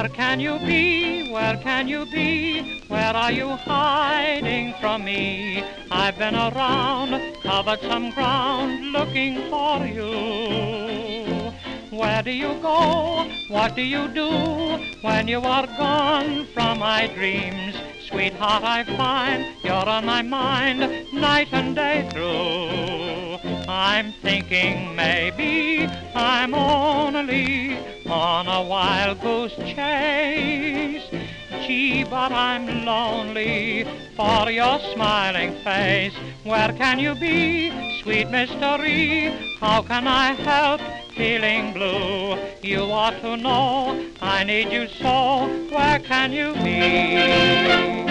Where can you be? Where can you be? Where are you hiding from me? I've been around, covered some ground, looking for you. Where do you go? What do you do when you are gone from my dreams? Sweetheart, I find you're on my mind night and day through. I'm thinking maybe I'm only on a wild goose chase. Gee, but I'm lonely for your smiling face. Where can you be, sweet mystery? How can I help feeling blue? You ought to know I need you so. Where can you be?